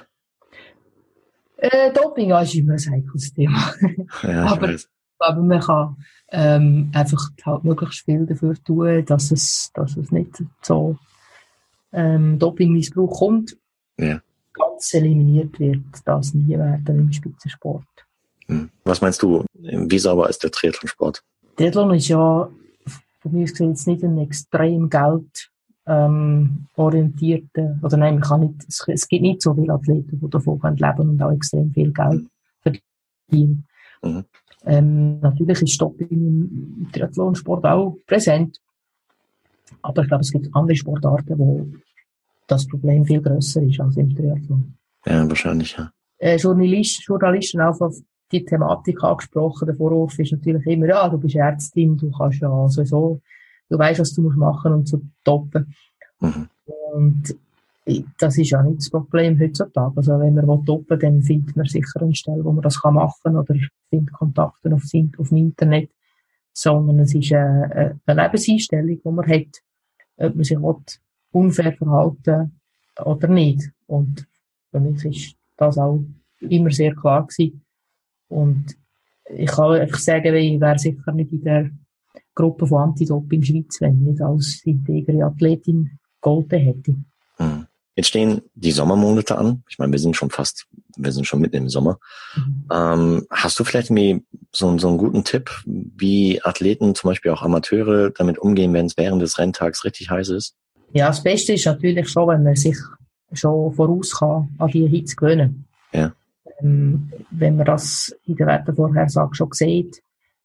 Äh, Doping ja, ist immer ein heikles Thema. Ja, aber, aber man kann ähm, einfach halt möglichst viel dafür tun, dass es, dass es nicht so ähm, Dopingmissbrauch kommt. Ja. Ganz eliminiert wird das nie werden im Spitzensport. Hm. Was meinst du, wie sauber ist der Triathlonsport? Triathlon ist ja von mir gesehen jetzt nicht ein extrem Geld ähm, orientierte, oder nein, man kann nicht, es, es gibt nicht so viele Athleten, die davon leben können und auch extrem viel Geld verdienen. Mhm. Ähm, natürlich ist Doping im Triathlonsport auch präsent, aber ich glaube, es gibt andere Sportarten, wo das Problem viel grösser ist als im Triathlon. Ja, wahrscheinlich, ja. Äh, Journalist, Journalisten auch auf die Thematik angesprochen. Der Vorwurf ist natürlich immer, ja, du bist Ärztin, du kannst ja sowieso, du weißt, was du musst machen, um zu toppen. Mhm. Und das ist ja nicht das Problem heutzutage. Also wenn man toppen will, dann findet man sicher eine Stelle, wo man das machen kann oder findet Kontakte auf, auf dem Internet. Sondern es ist eine, eine Lebenseinstellung, die man hat, ob man sich unfair verhalten oder nicht. Und für mich ist das auch immer sehr klar gewesen. Und ich kann einfach sagen, ich wäre sicher nicht in der Gruppe von Anti-Doping Schweiz, wenn ich nicht als integre Athletin gegolten hätte. Hm. Jetzt stehen die Sommermonate an. Ich meine, wir sind schon fast, wir sind schon mitten im Sommer. Mhm. Ähm, hast du vielleicht irgendwie so, so einen guten Tipp, wie Athleten, zum Beispiel auch Amateure, damit umgehen, wenn es während des Renntags richtig heiß ist? Ja, das Beste ist natürlich schon, wenn man sich schon voraus kann, an die Hitze gewöhnen. Ja. Ähm, wenn man das in der Wettervorhersage schon sieht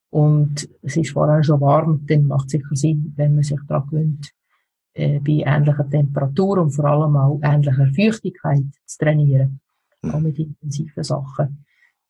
und es ist vorher schon warm, dann macht es sicher Sinn, wenn man sich daran gewöhnt, äh, bei ähnlicher Temperatur und vor allem auch ähnlicher Feuchtigkeit zu trainieren. Mhm. Auch mit intensiven Sachen.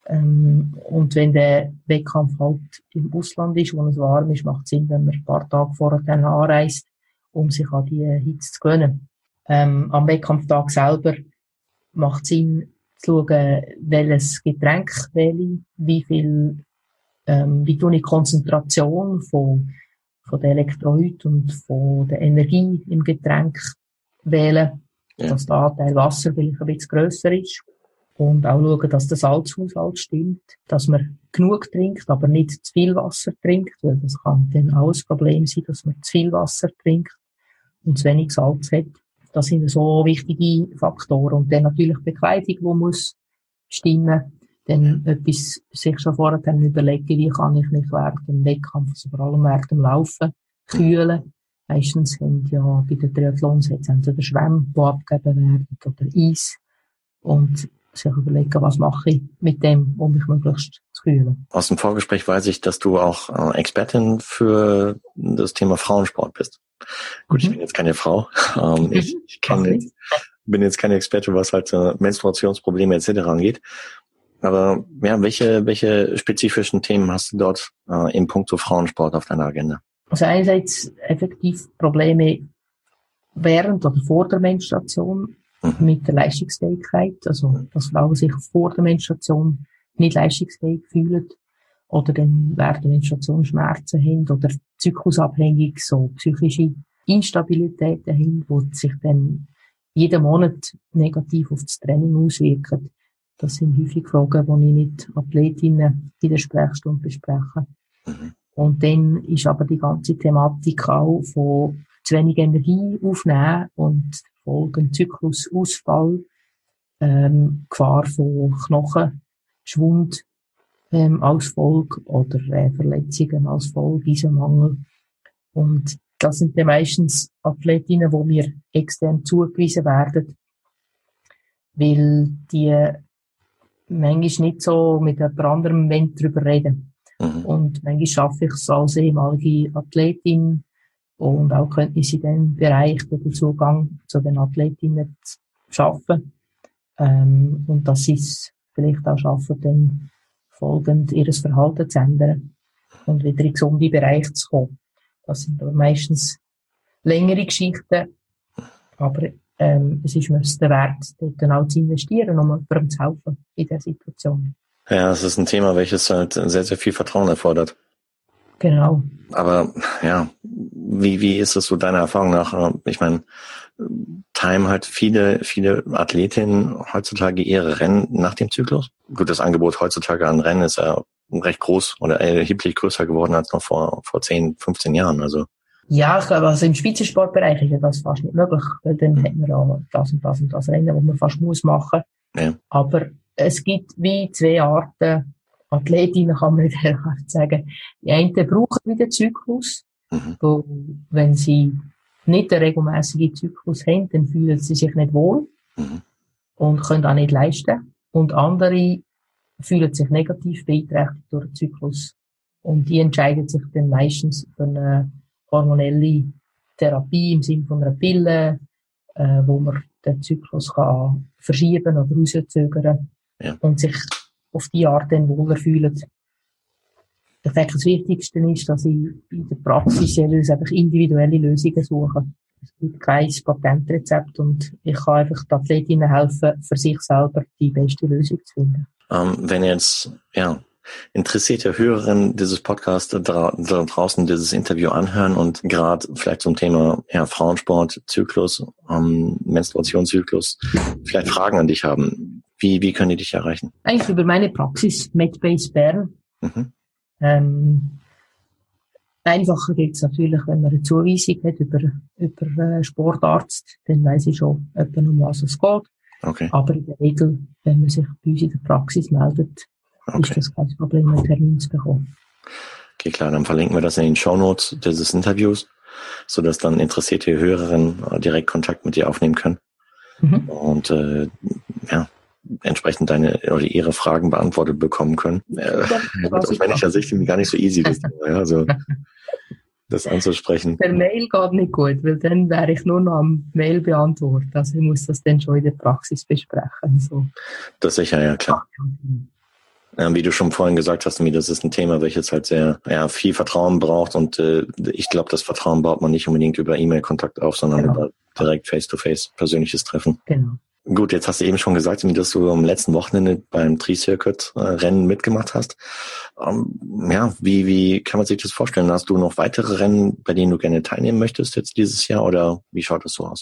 Ähm, und wenn der Wettkampf halt im Ausland ist, wo es warm ist, macht es Sinn, wenn man ein paar Tage vorher dann anreist, um sich an die Hitze zu gewöhnen. Ähm, am Wettkampftag selber macht es Sinn, zu schauen, welches Getränk wähle, wie viel, ähm, wie tue ich Konzentration von, von den Elektrolyten und von der Energie im Getränk wählen, ja. Dass der Anteil Wasser vielleicht ein bisschen grösser ist. Und auch schauen, dass der Salzhaushalt stimmt, dass man genug trinkt, aber nicht zu viel Wasser trinkt, weil das kann dann auch ein Problem sein, dass man zu viel Wasser trinkt und zu wenig Salz hat. Das sind so wichtige Faktoren. Und dann natürlich die Bekleidung, die muss stimmen. Dann etwas sich schon vorher dann überlegen, wie kann ich mich während dem Wettkampf, also vor allem während dem Laufen, kühlen. Meistens haben ja bei den Triathlons jetzt entweder Schwämme, die abgegeben werden, oder Eis. Und sich überlegen, was mache ich mit dem, um mich möglichst zu kühlen. Aus dem Vorgespräch weiß ich, dass du auch äh, Expertin für das Thema Frauensport bist. Gut, mhm. Ich bin jetzt keine Frau. Ähm, ich ich kenne jetzt, bin jetzt keine Experte, was halt äh, Menstruationsprobleme et cetera angeht. Aber ja, welche welche spezifischen Themen hast du dort äh, im Punkto Frauensport auf deiner Agenda? Also einerseits effektiv Probleme während oder vor der Menstruation mhm. mit der Leistungsfähigkeit, also dass Frauen sich vor der Menstruation nicht leistungsfähig fühlen oder dann während der Menstruation Schmerzen haben oder zyklusabhängig so psychische Instabilitäten haben, die sich dann jeden Monat negativ auf das Training auswirken. Das sind häufig Fragen, die ich mit Athletinnen in der Sprechstunde bespreche. Mhm. Und dann ist aber die ganze Thematik auch von zu wenig Energie aufnehmen und Folgen Zyklusausfall, ähm, Gefahr von Knochenschwund ähm, als Folge oder äh, Verletzungen als Folge, Eisenmangel. Und das sind dann meistens Athletinnen, die mir extern zugewiesen werden, weil die manchmal nicht so mit jemand anderem darüber reden. Mhm. Und manchmal schaffe ich es als ehemalige Athletin und auch Kenntnisse in diesem Bereich, den Zugang zu den Athletinnen zu schaffen. Ähm, und dass sie es vielleicht auch schaffen, dann folgend ihr Verhalten zu ändern und wieder in gesunde Bereiche zu kommen. Das sind aber meistens längere Geschichten, aber ähm, es ist mir es wert, dort dann auch zu investieren, um jemandem zu helfen in dieser Situation. Ja, es ist ein Thema, welches halt sehr, sehr viel Vertrauen erfordert. Genau. Aber ja, wie wie ist es so deiner Erfahrung nach? Ich meine, timen halt viele viele Athletinnen heutzutage ihre Rennen nach dem Zyklus? Gut, das Angebot heutzutage an Rennen ist ja recht groß oder erheblich größer geworden als noch vor vor zehn, fünfzehn Jahren. Also ja, ich glaube, also im Spitzensportbereich ist ja das fast nicht möglich, weil dann mhm. hat man ja das und das und das Rennen, das man fast muss machen. Ja. Aber es gibt wie zwei Arten Athletinnen, kann man in der Art sagen. Die einen brauchen wieder den Zyklus, mhm. wo, wenn sie nicht einen regelmäßigen Zyklus haben, dann fühlen sie sich nicht wohl mhm. und können auch nicht leisten. Und andere fühlen sich negativ beeinträchtigt durch den Zyklus. Und die entscheiden sich dann meistens für eine hormonelle Therapie im Sinne von einer Pille, äh, wo man den Zyklus kann verschieben oder rauszögern ja. und sich auf die Art dann wohler fühlen. Ich denke, das Wichtigste ist, dass ich in der Praxis einfach individuelle Lösungen suche. Es gibt kein Patentrezept und ich kann einfach den Athletinnen helfen, für sich selber die beste Lösung zu finden. Um, wenn jetzt, ja, interessierte Hörerinnen dieses Podcasts da, da draußen dieses Interview anhören und gerade vielleicht zum Thema ja, Frauensport, Zyklus, ähm, Menstruationszyklus, vielleicht Fragen an dich haben. Wie, wie können die dich erreichen? Eigentlich über meine Praxis, MedBase Bern. Mhm. Ähm, einfacher geht's natürlich, wenn man eine Zuweisung hat über, über einen Sportarzt, dann weiss ich schon etwa, um was es geht. Okay. Aber in der Regel, wenn man sich bei uns in der Praxis meldet, okay. ist das kein Problem, einen Termin zu bekommen. Okay, klar, dann verlinken wir das in den Shownotes dieses Interviews. sodass dann interessierte Hörerinnen direkt Kontakt mit dir aufnehmen können. Mhm. Und äh, ja, entsprechend deine oder ihre Fragen beantwortet bekommen können. Äh, aus meiner Sicht gar nicht so easy, das Thema, ja, also das anzusprechen. Per Mail geht nicht gut, weil dann wäre ich nur noch am Mail beantworten. Also ich muss das dann schon in der Praxis besprechen. So. Das sicher, ja klar. Ja, wie du schon vorhin gesagt hast, das ist ein Thema, welches halt sehr ja, viel Vertrauen braucht und äh, ich glaube, das Vertrauen baut man nicht unbedingt über E-Mail-Kontakt auf, sondern genau. über direkt Face-to-Face persönliches Treffen. Genau. Gut, jetzt hast du eben schon gesagt, dass du am letzten Wochenende beim Tri-Circuit-Rennen mitgemacht hast. Ähm, ja, wie, wie kann man sich das vorstellen? Hast du noch weitere Rennen, bei denen du gerne teilnehmen möchtest jetzt dieses Jahr oder wie schaut das so aus?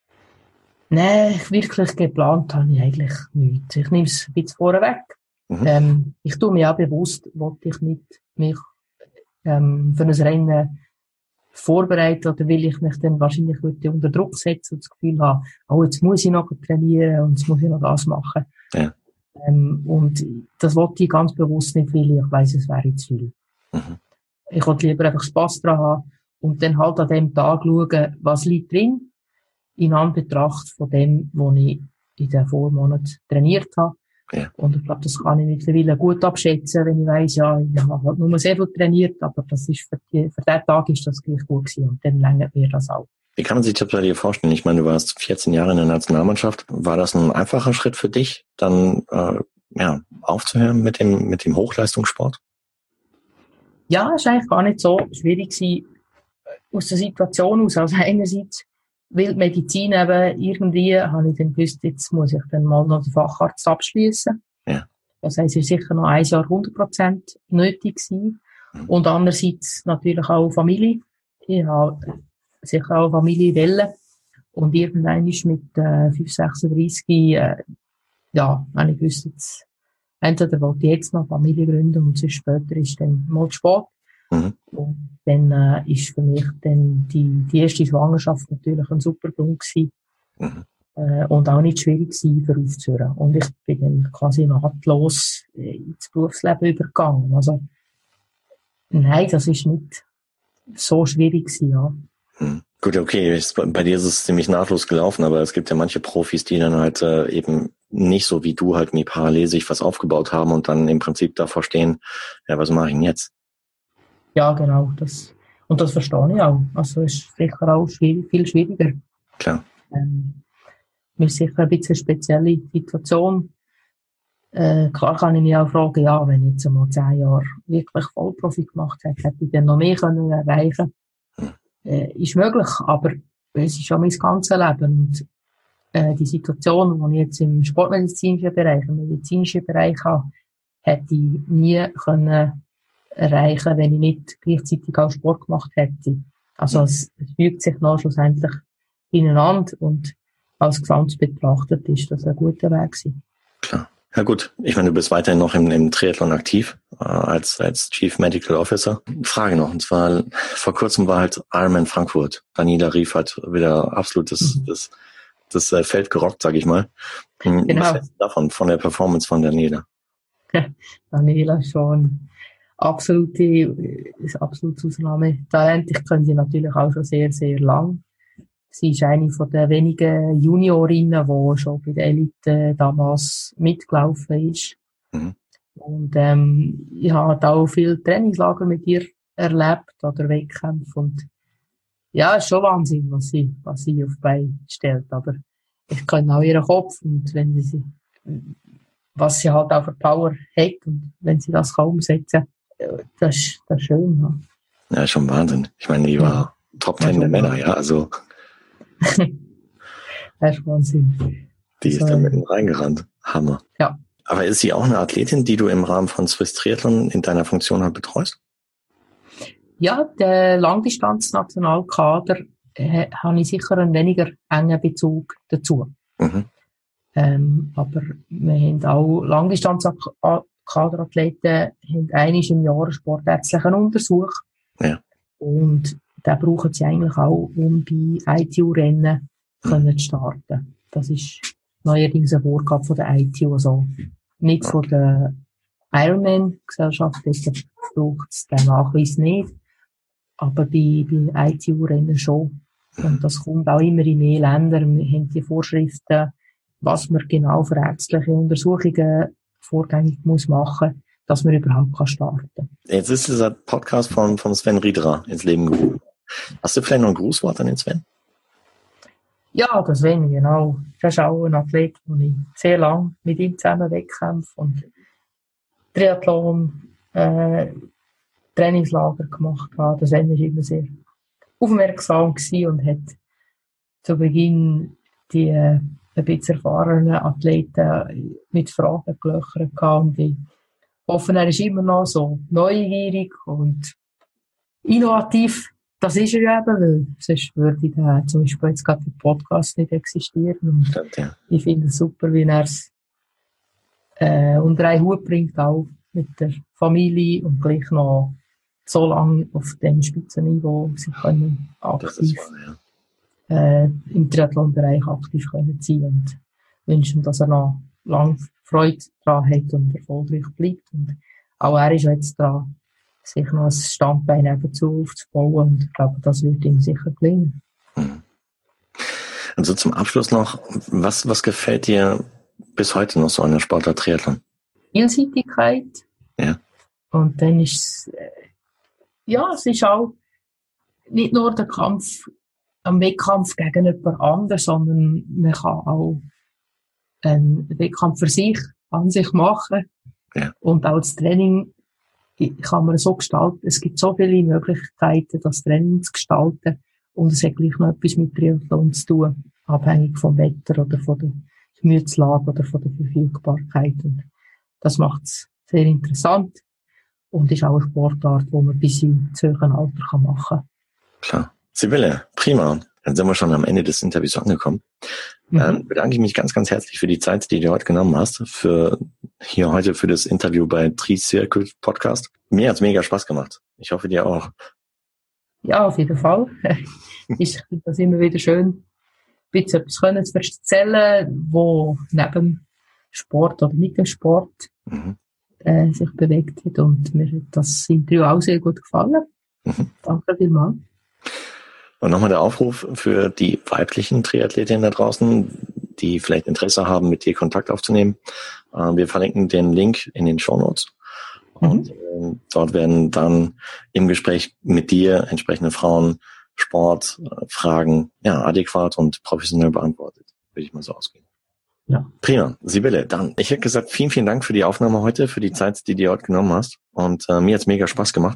Nein, wirklich geplant habe ich eigentlich nichts. Ich nehme es ein bisschen vorweg. Mhm. Ähm, ich tue mir auch bewusst, wollte ich nicht mich ähm, für ein Rennen vorbereiten oder will ich mich dann wahrscheinlich würde unter Druck setzen und das Gefühl haben, oh, jetzt muss ich noch trainieren und jetzt muss ich noch das machen. Ja. Ähm, und das wollte ich ganz bewusst nicht, weil ich weiss, es wäre zu viel. Mhm. Ich wollte lieber einfach Spass daran haben und dann halt an dem Tag schauen, was liegt drin, in Anbetracht von dem, was ich in den Vormonaten trainiert habe. Ja. Und ich glaube, das kann ich mittlerweile gut abschätzen, wenn ich weiss, ja, ich habe halt nur sehr viel trainiert, aber das ist für, die, für den Tag ist das gleich gut gewesen und dann längert mir das auch. Wie kann man sich das bei dir vorstellen? Ich meine, du warst vierzehn Jahre in der Nationalmannschaft. War das ein einfacher Schritt für dich, dann äh, ja, aufzuhören mit dem mit dem Hochleistungssport? Ja, es war eigentlich gar nicht so schwierig gewesen, aus der Situation aus. Also einerseits, weil die Medizin eben irgendwie, habe ich dann gewusst, jetzt muss ich dann mal noch den Facharzt abschließen. Ja. Das heisst, es ist sicher noch ein Jahr hundert Prozent nötig gewesen. Mhm. Und andererseits natürlich auch Familie. Ich habe sicher auch Familie wollen. Und irgendwann ist mit äh, fünf sechsunddreißig, äh, ja, wenn ich gewusst, jetzt, entweder wollte ich jetzt noch Familie gründen und sonst später ist dann mal zu spät. Mhm. Und dann äh, ist für mich dann die, die erste Schwangerschaft natürlich ein super Grund gewesen. Mhm. Äh, und auch nicht schwierig gewesen, für aufzuhören. Und ich bin dann quasi nahtlos ins Berufsleben übergegangen. Also, nein, das ist nicht so schwierig gewesen, ja. Mhm. Gut, okay, bei dir ist es ziemlich nahtlos gelaufen, aber es gibt ja manche Profis, die dann halt äh, eben nicht so wie du halt nie parallel sich was aufgebaut haben und dann im Prinzip davor stehen, ja, was mache ich denn jetzt? Ja, genau, das, und das verstehe ich auch. Also, es ist sicher auch schwierig, viel schwieriger. Klar. Ähm, mir ist sicher ein bisschen eine spezielle Situation. Äh, klar kann ich mich auch fragen, ja, wenn ich jetzt einmal zehn Jahre wirklich Vollprofi gemacht hätte, hätte ich dann noch mehr können erreichen. Hm. Äh, ist möglich, aber es ist schon mein ganzes Leben. Und, äh, die Situation, die ich jetzt im sportmedizinischen Bereich, im medizinischen Bereich habe, hätte ich nie können erreichen, wenn ich nicht gleichzeitig auch Sport gemacht hätte. Also es, es fügt sich noch schlussendlich ineinander und als Gesamt betrachtet ist das ein guter Weg gewesen. Klar. Ja gut, ich meine, du bist weiterhin noch im, im Triathlon aktiv, äh, als, als Chief Medical Officer. Frage noch, und zwar, vor kurzem war halt Ironman Frankfurt. Daniela Ryf hat wieder absolut das, mhm. das, das, das Feld gerockt, sag ich mal. Genau. Was hältst du davon, von der Performance von Daniela? Daniela schon absolute, ist absolutes Ausnahmetalent. Ich kenne sie natürlich auch schon sehr, sehr lang. Sie ist eine von den wenigen Juniorinnen, die schon bei der Elite damals mitgelaufen ist. Mhm. Und, ähm, ich habe auch viele Trainingslager mit ihr erlebt oder Wettkämpfe. Und, ja, es ist schon Wahnsinn, was sie, was sie auf die Beine stellt. Aber ich kenne auch ihren Kopf und wenn sie, was sie halt auch für Power hat und wenn sie das kann umsetzen, das ist, das ist schön. Ja, ja schon Wahnsinn. Ich meine, die war ja. Top Ten der Männer, ja, also. Das ist Wahnsinn. Die ist so, da mitten reingerannt. Hammer. Ja. Aber ist sie auch eine Athletin, die du im Rahmen von Swiss Triathlon in deiner Funktion halt betreust? Ja, der Langdistanz-Nationalkader äh, habe ich sicher einen weniger engen Bezug dazu. Mhm. Ähm, aber wir haben auch Langdistanz-Kaderathleten, haben einmal im Jahr einen sportärztlichen Untersuch. Ja. Und den brauchen sie eigentlich auch, um bei I T U-Rennen mhm. zu starten. Das ist neuerdings eine Vorgabe von der I T U, also nicht okay. von der Ironman-Gesellschaft, deshalb braucht es den Nachweis nicht. aber bei, bei I T U-Rennen schon. Und das kommt auch immer in mehr Länder. Wir haben die Vorschriften, was man genau für ärztliche Untersuchungen vorgängig muss machen, dass man überhaupt kann starten. Jetzt ist dieser Podcast von, von Sven Riederer ins Leben gerufen. Hast du vielleicht noch ein Grußwort an den Sven? Ja, das Sven, genau. Das ist auch ein Athlet, den ich sehr lange mit ihm zusammen Wettkämpfe und Triathlon, äh, Trainingslager gemacht habe. Der Sven war immer sehr aufmerksam gewesen und hat zu Beginn die äh, ein bisschen erfahrenen Athleten mit Fragen gelöchert gehabt. Und ich hoffe, er ist immer noch so neugierig und innovativ. Das ist er eben, weil sonst würde der, zum Beispiel jetzt gerade der Podcast nicht existieren. Und Stimmt, ja. Ich finde es super, wie er es äh, unter einen Hut bringt, auch mit der Familie und gleich noch so lange auf dem Spitzenniveau sie können aktiv wahr, ja. äh, im Triathlon-Bereich aktiv können sein und wünschen, dass er noch lange Freude daran hat und erfolgreich bleibt. Und auch er ist jetzt dran, sich noch ein Standbein nebenzu aufzubauen und ich glaube, das wird ihm sicher gelingen. Hm. Und so zum Abschluss noch, was, was gefällt dir bis heute noch so an der Sportart Triathlon? Vielseitigkeit. Ja. Und dann ist es, äh, ja, es ist auch nicht nur der Kampf, am Wettkampf gegen jemand anderes, sondern man kann auch einen Wettkampf für sich, an sich machen. Ja. Und auch das Training kann man so gestalten. Es gibt so viele Möglichkeiten, das Training zu gestalten. Und es hat gleich noch etwas mit Triathlon zu tun. Abhängig vom Wetter oder von der Gemütslage oder von der Verfügbarkeit. Und das macht es sehr interessant. Und ist auch eine Sportart, die man bis ins höhere Alter machen kann. Klar. Sibylle, prima. Dann sind wir schon am Ende des Interviews angekommen. Mhm. Dann bedanke ich mich ganz, ganz herzlich für die Zeit, die du heute genommen hast, für hier heute für das Interview bei Tri-Circuit Podcast. Mir hat's mega Spaß gemacht. Ich hoffe, dir auch. Ja, auf jeden Fall. Ich finde das immer wieder schön, ein bisschen etwas können zu erzählen, wo neben Sport oder mit dem Sport mhm. äh, sich bewegt hat. Und mir hat das Interview auch sehr gut gefallen. Mhm. Danke vielmals. Und nochmal der Aufruf für die weiblichen Triathletinnen da draußen, die vielleicht Interesse haben, mit dir Kontakt aufzunehmen. Wir verlinken den Link in den Shownotes. Mhm. Und äh, dort werden dann im Gespräch mit dir entsprechende Frauen Sportfragen ja, adäquat und professionell beantwortet, würde ich mal so ausgehen. Ja. Prima. Sibylle, dann, ich hätte gesagt, vielen, vielen Dank für die Aufnahme heute, für die Zeit, die du dir heute genommen hast. Und äh, mir hat's mega Spaß gemacht.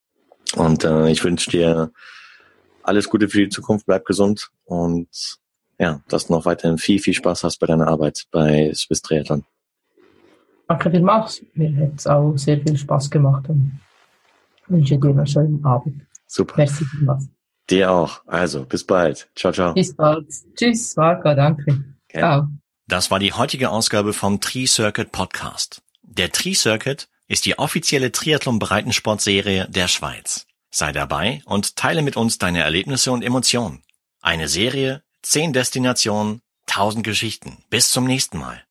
Und äh, ich wünsche dir alles Gute für die Zukunft, bleib gesund und ja, dass du noch weiterhin viel, viel Spaß hast bei deiner Arbeit bei Swiss Triathlon. Danke vielmals. Mir hat es auch sehr viel Spaß gemacht und wünsche dir einen schönen Abend. Super. Merci vielmals. Dir auch. Also, bis bald. Ciao, ciao. Bis bald. Tschüss, Marco, danke. Okay. Ciao. Das war die heutige Ausgabe vom Tri-Circuit Podcast. Der Tri-Circuit ist die offizielle Triathlon-Breitensportserie der Schweiz. Sei dabei und teile mit uns deine Erlebnisse und Emotionen. Eine Serie, zehn Destinationen, tausend Geschichten. Bis zum nächsten Mal.